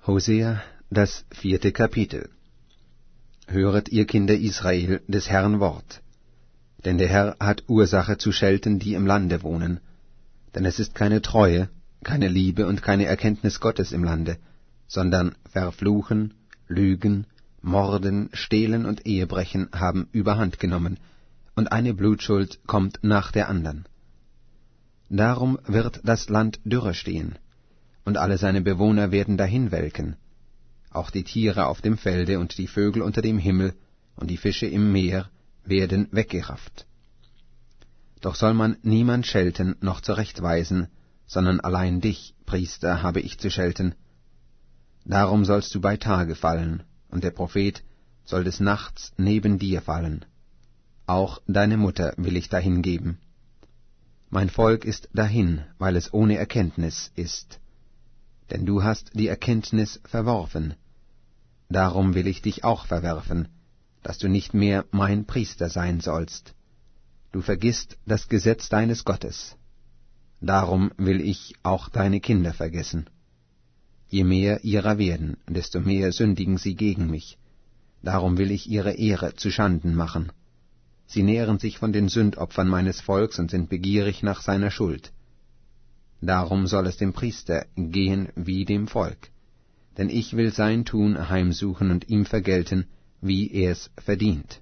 Hosea, das 4. Kapitel. Höret, ihr Kinder Israel, des Herrn Wort. Denn der Herr hat Ursache zu schelten, die im Lande wohnen. Denn es ist keine Treue, keine Liebe und keine Erkenntnis Gottes im Lande, sondern Verfluchen, Lügen, Morden, Stehlen und Ehebrechen haben Überhand genommen, und eine Blutschuld kommt nach der andern. Darum wird das Land dürre stehen, und alle seine Bewohner werden dahinwelken, auch die Tiere auf dem Felde und die Vögel unter dem Himmel und die Fische im Meer werden weggerafft. Doch soll man niemand schelten noch zurechtweisen, sondern allein dich, Priester, habe ich zu schelten. Darum sollst du bei Tage fallen, und der Prophet soll des Nachts neben dir fallen. Auch deine Mutter will ich dahingeben. Mein Volk ist dahin, weil es ohne Erkenntnis ist. Denn du hast die Erkenntnis verworfen. Darum will ich dich auch verwerfen, dass du nicht mehr mein Priester sein sollst. Du vergisst das Gesetz deines Gottes. Darum will ich auch deine Kinder vergessen. Je mehr ihrer werden, desto mehr sündigen sie gegen mich. Darum will ich ihre Ehre zu Schanden machen. Sie nähren sich von den Sündopfern meines Volks und sind begierig nach seiner Schuld. Darum soll es dem Priester gehen wie dem Volk. Denn ich will sein Tun heimsuchen und ihm vergelten, wie er's verdient.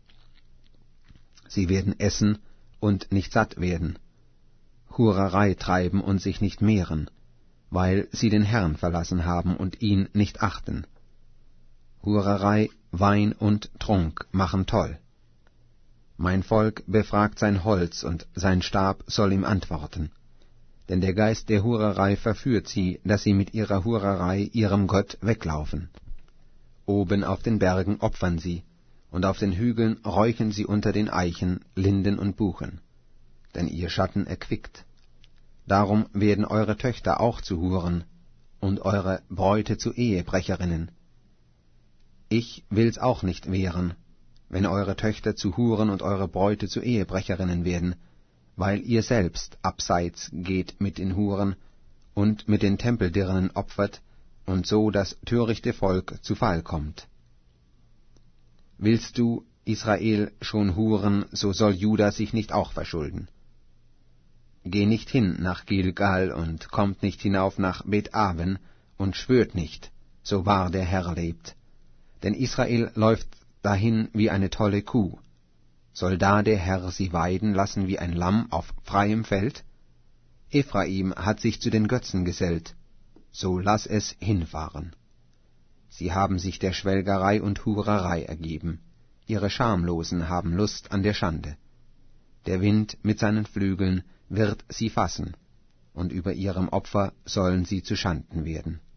Sie werden essen und nicht satt werden, Hurerei treiben und sich nicht mehren, weil sie den Herrn verlassen haben und ihn nicht achten. Hurerei, Wein und Trunk machen toll. Mein Volk befragt sein Holz, und sein Stab soll ihm antworten. Denn der Geist der Hurerei verführt sie, dass sie mit ihrer Hurerei ihrem Gott weglaufen. Oben auf den Bergen opfern sie, und auf den Hügeln räuchern sie unter den Eichen, Linden und Buchen. Denn ihr Schatten erquickt. Darum werden eure Töchter auch zu Huren, und eure Bräute zu Ehebrecherinnen. Ich will's auch nicht wehren, wenn eure Töchter zu Huren und eure Bräute zu Ehebrecherinnen werden, weil ihr selbst abseits geht mit den Huren und mit den Tempeldirnen opfert, und so das törichte Volk zu Fall kommt. Willst du, Israel, schon huren, so soll Juda sich nicht auch verschulden. Geh nicht hin nach Gilgal und kommt nicht hinauf nach Bet-Aven und schwört nicht, so wahr der Herr lebt. Denn Israel läuft dahin wie eine tolle Kuh. Soll da der Herr sie weiden lassen wie ein Lamm auf freiem Feld? Ephraim hat sich zu den Götzen gesellt, so lass es hinfahren. Sie haben sich der Schwelgerei und Hurerei ergeben, ihre Schamlosen haben Lust an der Schande. Der Wind mit seinen Flügeln wird sie fassen, und über ihrem Opfer sollen sie zu Schanden werden.